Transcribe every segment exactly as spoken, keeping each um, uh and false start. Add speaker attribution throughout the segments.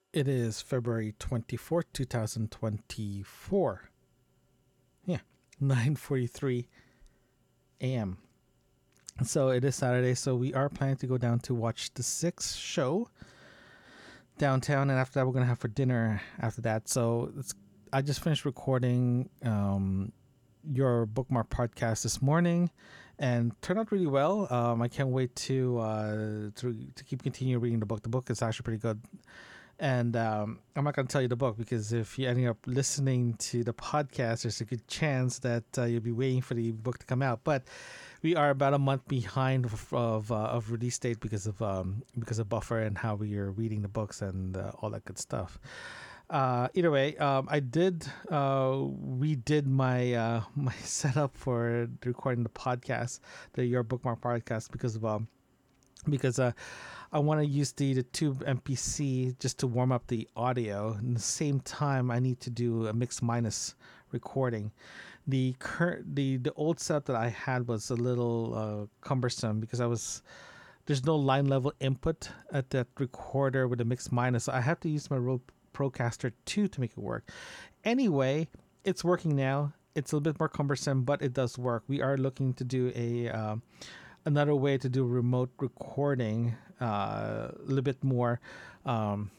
Speaker 1: It is February twenty-fourth, twenty twenty-four. Yeah, nine forty-three a m. So it is Saturday, so we are planning to go down to watch the Six show downtown, and after that we're going to have for dinner after that. So it's, I just finished recording um, your bookmark podcast this morning and turned out really well. Um, I can't wait to, uh, to to keep continuing reading the book. The book is actually pretty good. And um, I'm not going to tell you the book because if you end up listening to the podcast, there's a good chance that uh, you'll be waiting for the book to come out. But we are about a month behind of of, uh, of release date because of um, because of buffer and how we are reading the books and uh, all that good stuff. Uh, either way, um, I did uh, redid my uh, my setup for recording the podcast, the Your Bookmark podcast, because of um, because uh, I want to use the, the Tube M P C just to warm up the audio. And at the same time, I need to do a mix minus recording. The cur- the the old setup that I had was a little uh, cumbersome because I was there's no line level input at that recorder with a mix minus. So I have to use my Rode Procaster two to make it work. Anyway, it's working now. It's a little bit more cumbersome, but it does work. We are looking to do a uh, another way to do remote recording, uh, a little bit more, um,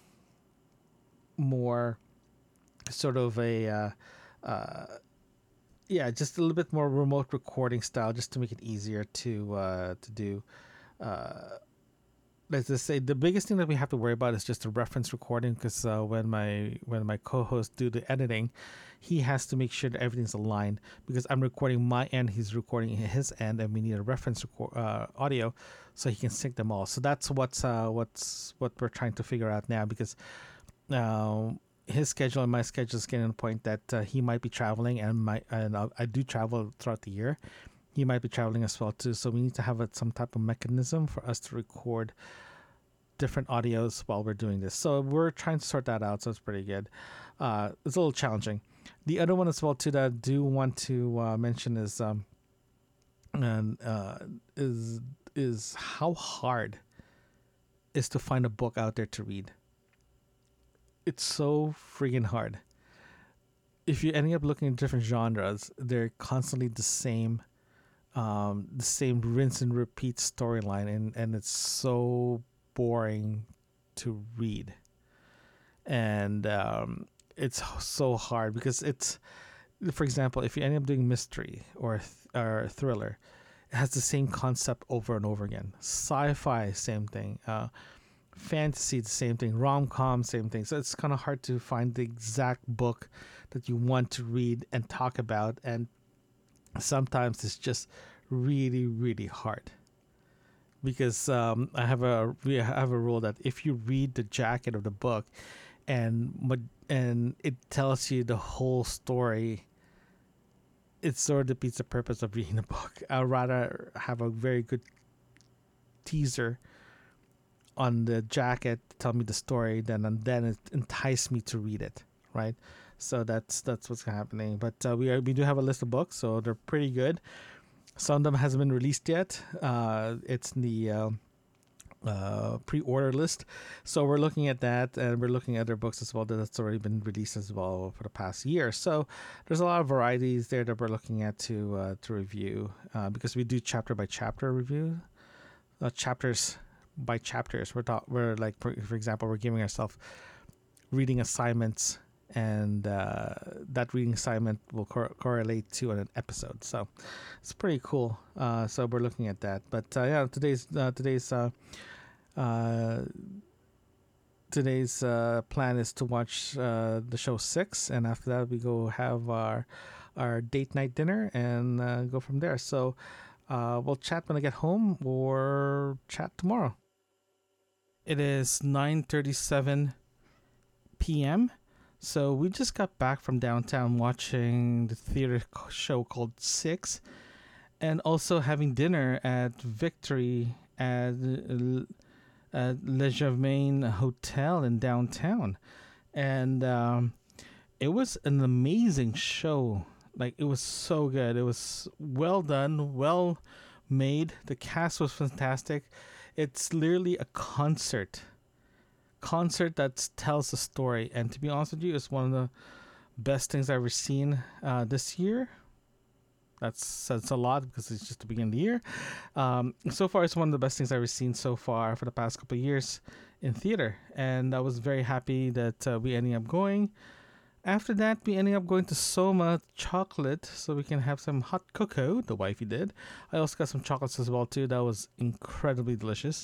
Speaker 1: more sort of a, uh, uh, yeah, just a little bit more remote recording style, just to make it easier to uh, to do. Uh, let's just say the biggest thing that we have to worry about is just the reference recording, because uh, when my when my co-host do the editing, he has to make sure that everything's aligned, because I'm recording my end, he's recording his end, and we need a reference record, uh, audio so he can sync them all. So that's what's uh, what's what we're trying to figure out now, because uh, his schedule and my schedule is getting to the point that uh, he might be traveling, and my and uh, I do travel throughout the year. He might be traveling as well too, so we need to have a, some type of mechanism for us to record different audios while we're doing this. So we're trying to sort that out, so it's pretty good. Uh, it's a little challenging. The other one as well too that I do want to uh, mention is um and uh, is is how hard is to find a book out there to read. It's so friggin' hard. If you end up looking at different genres, they're constantly the same, um, the same rinse and repeat storyline, and and it's so boring to read. And um, it's so hard because it's, for example, if you end up doing mystery or th- or thriller, it has the same concept over and over again. Sci-fi, same thing. Uh, fantasy, the same thing. Rom-com, same thing. So it's kind of hard to find the exact book that you want to read and talk about, and sometimes it's just really, really hard. Because um, I have a we have a rule that if you read the jacket of the book, and and it tells you the whole story, it sort of defeats the purpose of reading the book. I'd rather have a very good teaser on the jacket to tell me the story than and then it entice me to read it, right? So that's that's what's happening. But uh, we are we do have a list of books, so they're pretty good. Some of them hasn't been released yet. Uh, it's in the uh, uh, pre-order list. So we're looking at that, and we're looking at other books as well that's already been released as well for the past year. So there's a lot of varieties there that we're looking at to uh, to review, uh, because we do chapter by chapter review, uh, chapters by chapters. We're talk- we're like for, for example, we're giving ourselves reading assignments, and uh, that reading assignment will cor- correlate to an episode. So it's pretty cool. Uh, so we're looking at that. But uh, yeah, today's uh, today's uh, uh, today's uh, plan is to watch uh, the show Six, and after that we go have our our date night dinner and uh, go from there. So uh, we'll chat when I get home, or chat tomorrow. It is nine thirty-seven p.m. So we just got back from downtown watching the theater show called Six, and also having dinner at Victory at, at Le Germain Hotel in downtown. And um, it was an amazing show. Like, it was so good. It was well done, well made. The cast was fantastic. It's literally a concert concert that tells a story. And to be honest with you, it's one of the best things I've ever seen uh, this year. That says a lot because it's just the beginning of the year. Um, so far, it's one of the best things I've ever seen so far for the past couple of years in theater. And I was very happy that uh, we ended up going. After that, we ended up going to Soma Chocolate so we can have some hot cocoa. The wifey did. I also got some chocolates as well too. That was incredibly delicious.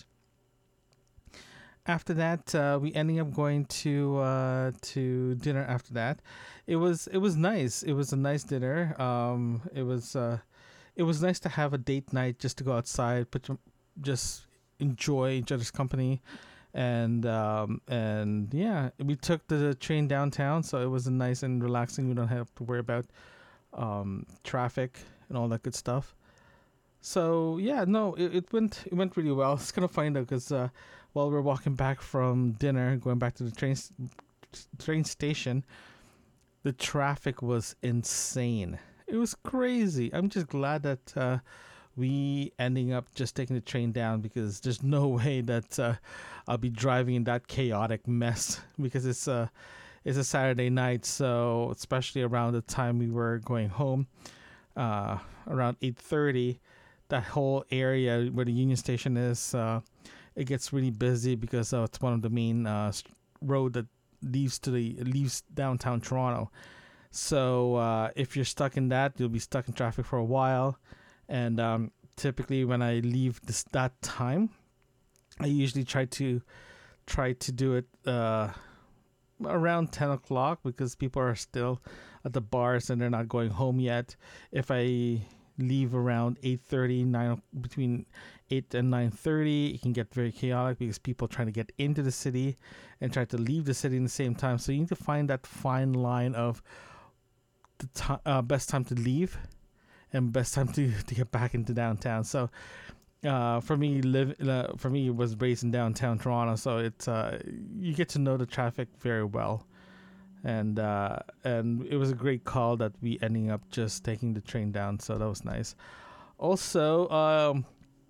Speaker 1: After that, uh, we ended up going to uh, to dinner. After that, it was it was nice. It was a nice dinner. Um, it was uh, it was nice to have a date night, just to go outside, put your, just enjoy each other's company, and um, and yeah, we took the train downtown, so it was nice and relaxing. We don't have to worry about um, traffic and all that good stuff. So yeah, no, it, it went it went really well. It's kind of funny though, because uh, while we're walking back from dinner, going back to the train s- train station, the traffic was insane. It was crazy. I'm just glad that uh, we ending up just taking the train down, because there's no way that uh, I'll be driving in that chaotic mess, because it's a it's a Saturday night, so especially around the time we were going home, uh, around eight thirty. That whole area where the Union Station is, uh, it gets really busy because uh, it's one of the main uh, road that leads to the leaves downtown Toronto. So uh, if you're stuck in that, you'll be stuck in traffic for a while. And um, typically, when I leave this that time, I usually try to try to do it uh, around ten o'clock, because people are still at the bars and they're not going home yet. If I leave around eight thirty, nine, between eight and nine thirty, it can get very chaotic because people are trying to get into the city and try to leave the city in the same time. So you need to find that fine line of the t- uh, best time to leave and best time to, to get back into downtown. So uh, for me, live uh, for me, it was raised in downtown Toronto, so it's uh, you get to know the traffic very well. And uh, and it was a great call that we ending up just taking the train down, so that was nice. Also, um,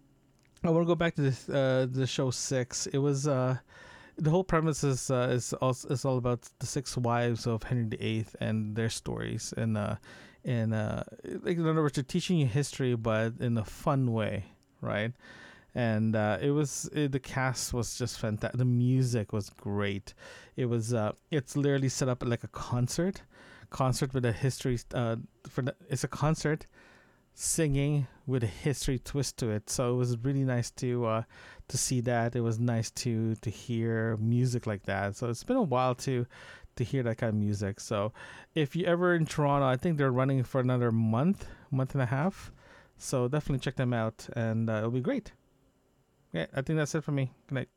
Speaker 1: I want to go back to this, uh, the show Six. It was uh, the whole premise is uh, is also is all about the six wives of Henry the Eighth and their stories, and uh, and uh, like, in other words, they're teaching you history, but in a fun way, right? And uh, it was it, the cast was just fantastic. The music was great. It was uh, it's literally set up like a concert, concert with a history. Uh, for the, it's a concert singing with a history twist to it. So it was really nice to uh, to see that. It was nice to to hear music like that. So it's been a while to to hear that kind of music. So if you ever in Toronto, I think they're running for another month, month and a half. So definitely check them out, and uh, it'll be great. Yeah, I think that's it for me. Good night.